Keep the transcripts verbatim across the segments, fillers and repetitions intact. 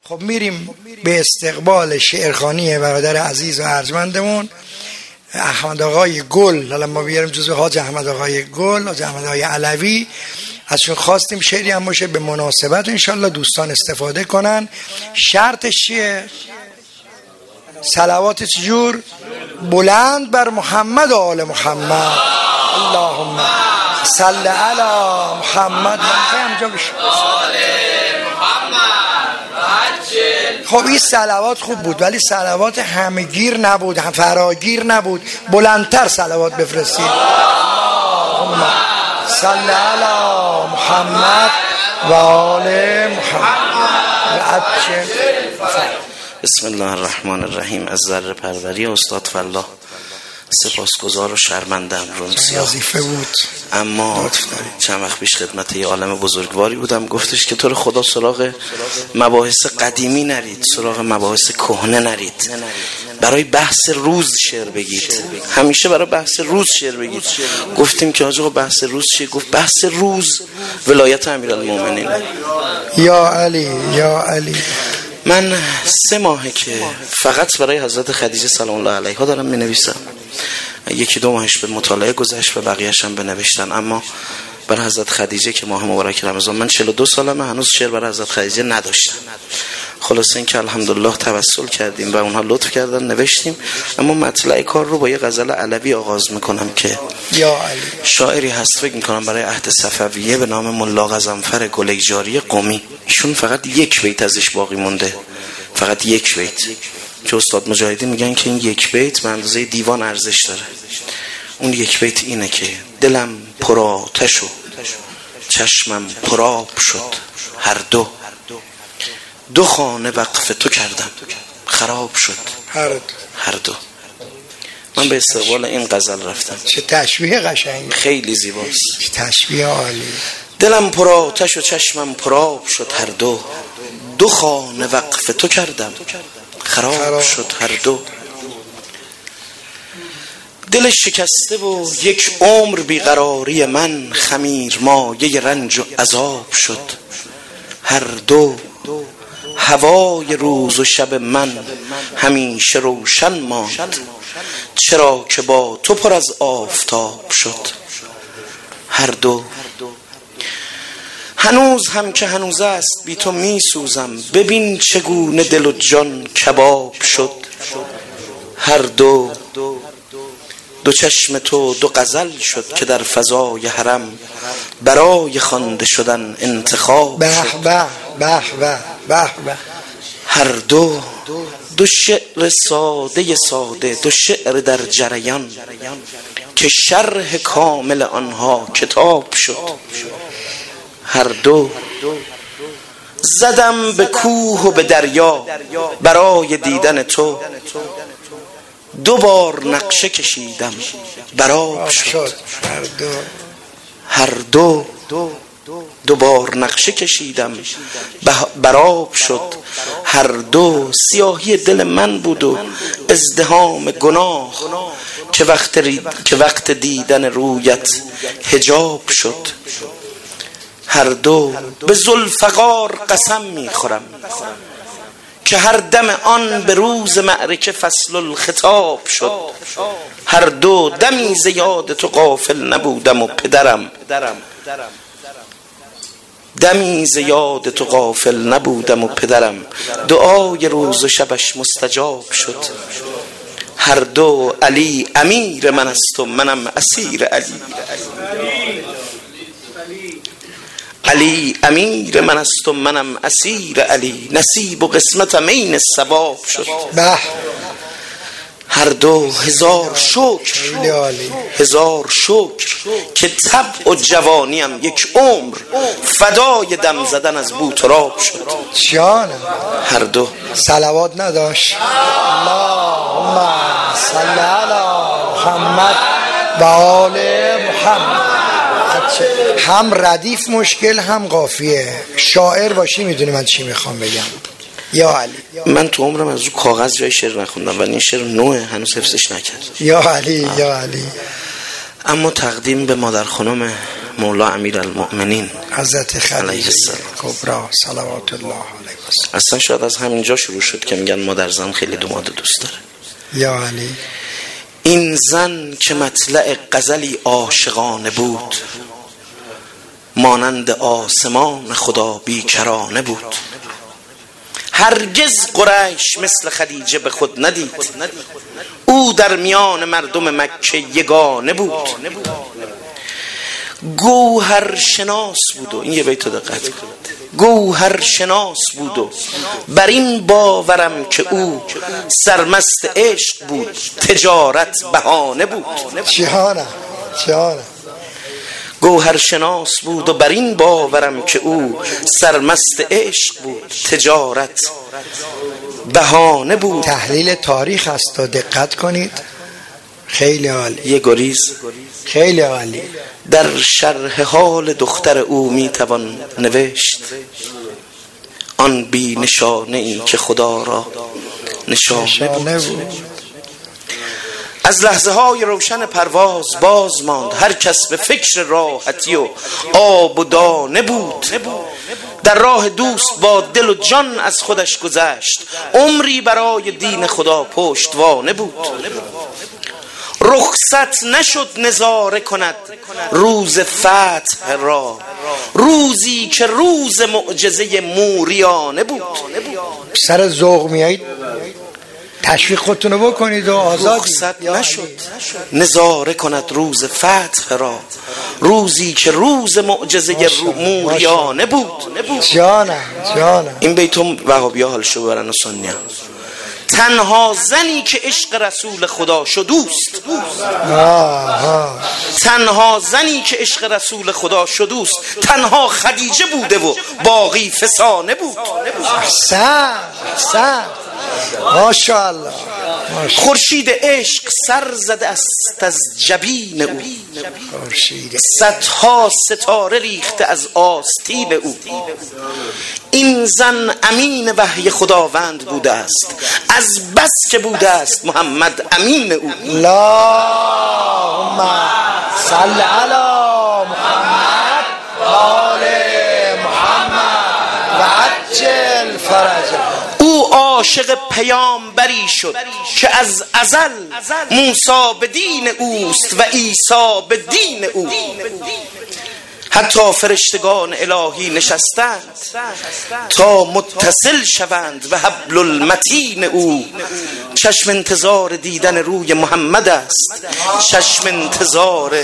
خب میریم به استقبال شعرخوانی برادر عزیز و ارجمندمون احمد آقای گل. حالا ما بیاریم جزو حاج احمد آقای گل، حاج احمد آقای علوی. ازشون خواستیم شعری هم باشه به مناسبت، انشالله دوستان استفاده کنن. شرطش چیه؟ صلوات چجور؟ بلند بر محمد و آل محمد. اللهم صل علی محمد. همجا بشه خب این صلوات خوب بود ولی صلوات همگیر نبود، هم فراگیر نبود. بلندتر صلوات بفرستید. اللهم صل علی محمد و آل محمد. بسم الله الرحمن الرحیم. از ذره پروری استاد فلاح سپاسگزار و شرمندم. وظیفه بود اما چند وقت پیش خدمت یه عالم بزرگواری بودم، گفتش که تو رو خدا سراغ مباحث قدیمی نرید، سراغ مباحث کهنه نرید، برای بحث روز شعر بگید، همیشه برای بحث روز شعر بگید. گفتیم که آقا بحث روز چیه؟ گفت بحث روز ولایت امیرالمومنین. یا علی یا علی. من سه ماهه که فقط برای حضرت خدیجه سلام الله علیها دارم می نویسم. یکی دو ماهش به مطالعه گذشت و بقیه‌اش هم به نوشتن، اما برای حضرت خدیجه که ماه مبارک رمضان، من چهل و دو سالمه هنوز شعر برای حضرت خدیجه نداشتم. خلاصه این که الحمدلله توسل کردیم و اونها لطف کردن نوشتیم. اما مطلع کار رو با یه غزل علوی آغاز میکنم که یا علی. شاعری هست فکر میکنم برای عهد صفویه به نام ملا غضنفر گلیجاری قمی. ایشون فقط یک بیت ازش باقی مونده، فقط یک بیت که استاد مجاهدی میگن که این یک بیت به اندازه دیوان ارزش داره. اون یک بیت اینه که دلم پر آتش و چشمم پر آب شد، هر دو دو خانه وقف تو کردم، خراب شد هر دو هر دو. من به استقبال این غزل رفتم. چه تشبیه قشنگ، خیلی زیباست، چه تشبیه عالی. دلم پر آتش و چشمم پر آب شد، هر دو دو خانه وقف تو کردم، خراب, خراب شد هر دو. دل شکسته و یک عمر بیقراری من، خمیر مایه رنج و عذاب شد هر دو. هوای روز و شب من همیشه روشن ماند، چرا که با تو پر از آفتاب شد هر دو. هنوز هم که هنوز است بی تو می سوزم، ببین چگونه دل و جان کباب شد هر دو. دو چشم تو دو غزل شد که در فضای حرم برای خوانده شدن انتخاب به شد به به به به به. هر دو دو شعر ساده ساده، دو شعر در جریان که شرح کامل آنها کتاب شد هر دو. زدم به کوه و به دریا برای دیدن تو، دو بار نقشه کشیدم براب شد هر دو. هر دو دو بار نقشه کشیدم براب شد هر دو. سیاهی دل من بود و ازدحام گناه که وقت, که وقت دیدن رویت حجاب شد هر دو. به ذوالفقار قسم میخورم که هر دم آن به روز معرکه فصل الخطاب شد هر دو. دمی ز یاد تو غافل نبودم و پدرم، دمی ز یاد تو غافل نبودم و پدرم، دعای روز و شبش مستجاب شد هر دو. علی امیر من است و منم اسیر علی، علی امیر من است و منم اسیر علی، نصیب و قسمتم عین ثواب شد به. هر دو. هزار شکر هزار شکر که طبع و جوانیم یک عمر فدای دم زدن از بوتراب شد جانم. هر دو. صلوات نداشت. اللهم صل علی محمد و آل محمد. هم ردیف مشکل هم قافیه. شاعر باشی میدونی من چی میخوام بگم. یا علی. من تو عمرم از اون کاغذ جای شعر نخوندم و این شعر نوعه هنوز حفظش نکرد. یا علی آه. یا علی. اما تقدیم به مادر خانم مولا امیر المؤمنین حضرت خدیجه السلام کبرا صلوات الله علیه و سلم. اصلا شاید از همینجا شروع شد که میگن مادر زن خیلی داماد دوست داره. یا علی این زن که مطلع غزلی عاشقانه بود، مانند آسمان خدا بیکرانه بود. هرگز قریش مثل خدیجه به خود ندید، او در میان مردم مکه یگانه بود. گوهر شناس بود و این یه بیت دقت کنید، گوهر شناس بود و بر این باورم که او سرمست عشق بود، تجارت بهانه بود. جهانه جهانه گوهر شناس بود و بر این باورم که او سرمست عشق بود، تجارت بهانه بود. تحلیل تاریخ است و دقت کنید، خیلی عالی، یه گریز خیلی عالی. در شرح حال دختر او میتوان نوشت، آن بی نشانه ای که خدا را نشانه بود. از لحظه های روشن پرواز باز ماند، هر کس به فکر راحتی و آب و دانه بود. در راه دوست با دل و جان از خودش گذشت، عمری برای دین خدا پشتوانه بود. رخصت نشد نظاره کند روز فتح را، روزی که روز معجزه موریانه بود. سر ذوق میایید تشویق خودتونو بکنید و آزاد. رخصت نشد نظاره کند روز فتح را، روزی که روز معجزه موریانه بود. جانم جانم. این بیتم وهابی ها حالشو ببرن و سنی ها. تنها زنی که عشق رسول خدا شدوست، تنها زنی که عشق رسول خدا شدوست، تنها خدیجه بوده و باقی فسانه بود. احسن احسن ماشاءالله. خورشید عشق سر زده است از جبین او، صدها ستاره ریخته از آستین او. این زن امین وحی خداوند بوده است، از بس که بوده است محمد امین او. اللهم صل علی محمد و آل محمد و عجل فرجه. او عاشق پیامبری شد که از ازل موسی به دین اوست و عیسی به دین او. حتی فرشتگان الهی نشستند تا متصل شوند به حبل المتین او. چشم انتظار دیدن روی محمد است، چشم انتظار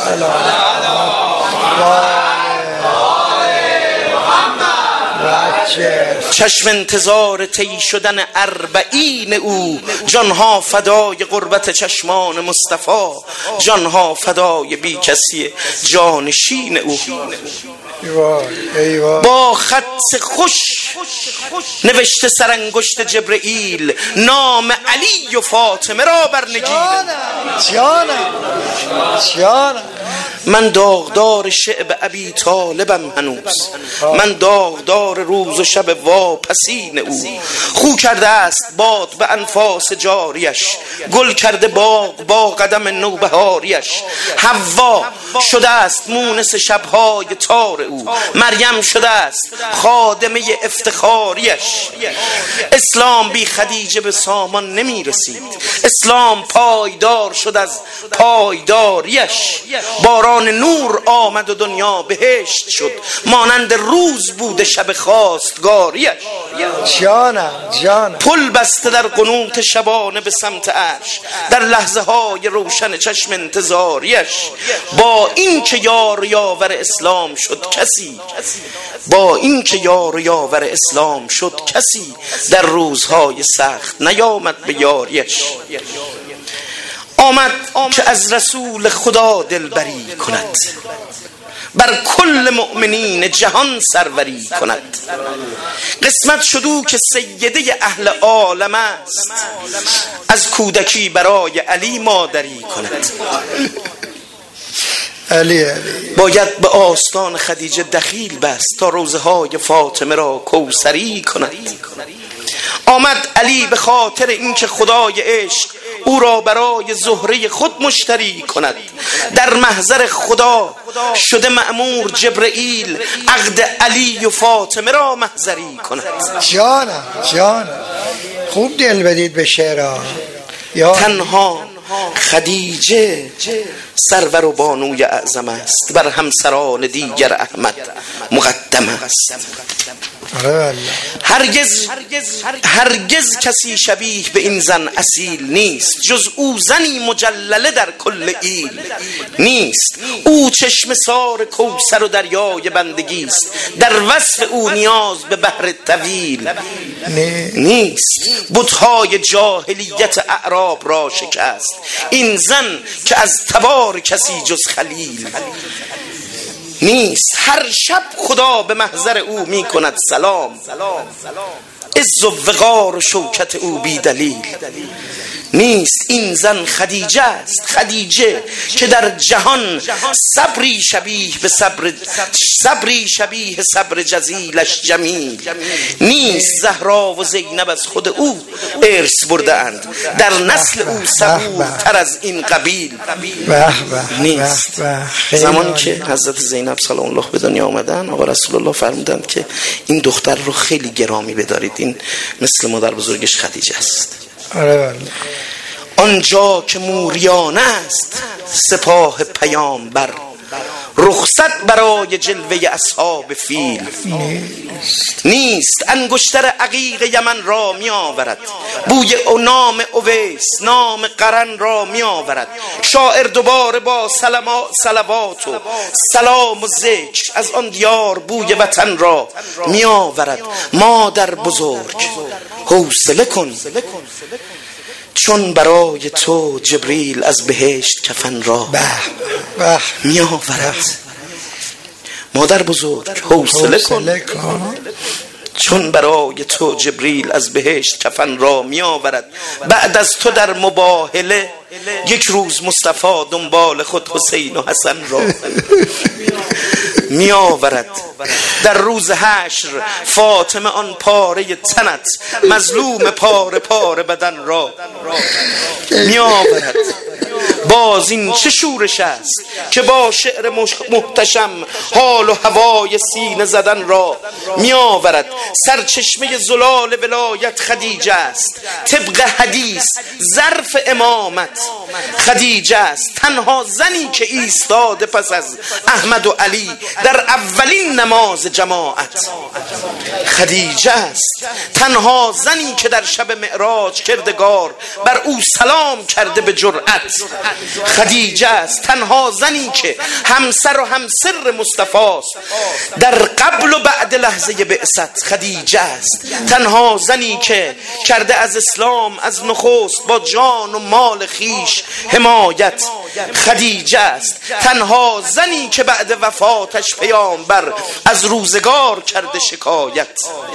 چشم انتظار طی شدن اربعین او. جانها فدای قربت چشمان مصطفی، جانها فدای بی کسی جانشین او. با خط خوش نوشته سرانگشت جبرئیل، نام علی و فاطمه را بر نگین. جانم جانم. من داغدار شعب ابی طالبم هنوز، من داغدار روز و شب واپسین او. خو کرده است باد به انفاس جاریش، گل کرده باغ با قدم نوبهاریش. حوا شده است مونس شبهای تار او، مریم شده است خادمه افتخاریش. اسلام بی خدیجه به سامان نمی رسید، اسلام پایدار شد از پایداریش. باران نور آمد و دنیا بهشت شد، مانند روز بود شب خواستگاریش. جانم جانم. پل بسته در قنوت شبانه به سمت عرش، در لحظه های روشن چشم انتظاریش. با این که یار یاور اسلام شد کسی، با این که یار یاور اسلام شد کسی، در روزهای سخت نیامد به یاریش. آمد که از رسول خدا دلبری کند، بر کل مؤمنین جهان سروری کند. قسمت شدو که سیده اهل عالم است، از کودکی برای علی مادری کند. علی علی. باید به آستان خدیجه دخیل بست تا روزهای فاطمه را کوثری کند. آمد علی به خاطر اینکه خدای عشق او را برای زهره خود مشتری کند. در محضر خدا شده مأمور جبرئیل عقد علی و فاطمه را محضری کند. جانم جانم خوب دل بدید به شعرها. تنها خدیجه سرور و بانوی اعظم است، بر همسران دیگر احمد مقدم است. هرگز هرگز کسی شبیه به این زن اصیل نیست، جز او زنی مجلله در کل ایل نیست. او چشم سار کوثر و دریای بندگی است، در وصف او نیاز به بحر طویل نیست. بت‌های جاهلیت اعراب را شکست این زن که از تبار کسی جز خلیل نیست. هر شب خدا به محضر او می کند سلام، عز و وقار و شوکت او بی دلیل نیست. این زن خدیجه است، خدیجه که در جهان صبری شبیه به صبر صبری شبیه صبر جزیلش جمیل نیست. زهرا و زینب از خود او ارث برده اند، در نسل او صبورتر از این قبیل نیست. زمانی که حضرت زینب سلام الله به دنیا آمدن، آقا رسول الله فرمودند که این دختر رو خیلی گرامی بدارید، این مثل مادر بزرگش خدیجه است. آنجا که موریانه است سپاه پیامبر، رخصت برای جلوه اصحاب فیل نیست. انگشتر عقیق یمن را می آورد، بوی او نام اویس نام قرن را می آورد. شاعر دوباره با صلوات و سلام و ذکر از آن دیار بوی وطن را می آورد. مادر بزرگ حوصله کن، چون برای تو جبریل از بهشت کفن را می آورد. مادر بزرگ حوصله کن، چون برای تو جبریل از بهشت کفن را می آورد. بعد از تو در مباهله یک روز مصطفی دنبال خود حسین و حسن را می آورد. در روز حشر فاطمه آن پاره تنت مظلوم پاره پاره بدن را می آورد. باز این چه شورش است که با شعر محتشم حال و هوای سینه زدن را می آورد. سرچشمه زلال ولایت خدیجه است، طبق حدیث ظرف امامت خدیجه است. تنها زنی که ایستاده پس از احمد و علی در اولین نماز جماعت خدیجه است. تنها زنی که در شب معراج کردگار بر او سلام کرده به جرأت خدیجه است. تنها زنی که همسر و همسر مصطفی است در قبل و بعد لحظه بعثت خدیجه است. تنها زنی که کرده از اسلام از نخست با جان و مال خیش حمایت خدیجه است. تنها زنی که بعد وفاتش پیامبر از روزگار کرده شکایت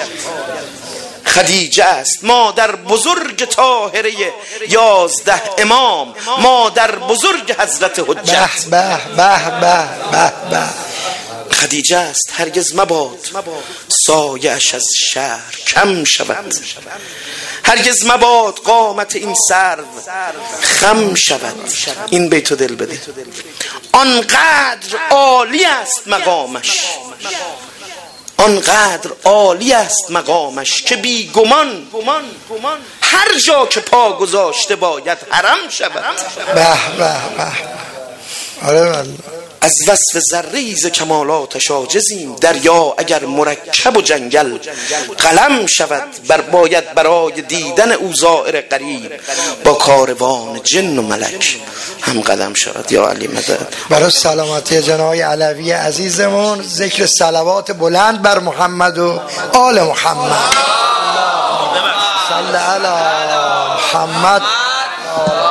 خدیجه است. مادر بزرگ طاهره یازده امام، مادر بزرگ حضرت حجت به به به به به خدیجه است. هرگز مباد سایه‌اش از شهر کم شود، هرگز مباد قامت این سرو خم شود. این بیتو دل بده. آنقدر عالی است مقامش، آنقدر عالی است مقامش که بی گمان هر جا که پا گذاشته باید حرم شود. به به به آره والله. از وصف ذره‌ای ز کمالاتش عاجزیم، دریا اگر مرکب و جنگل قلم شود. بر باید برای دیدن او زائر قریب با کاروان جن و ملک هم قدم شود. یا علی مدد. برای سلامتی جناب علوی عزیزمون ذکر صلوات بلند بر محمد و آل محمد. صلی علی محمد.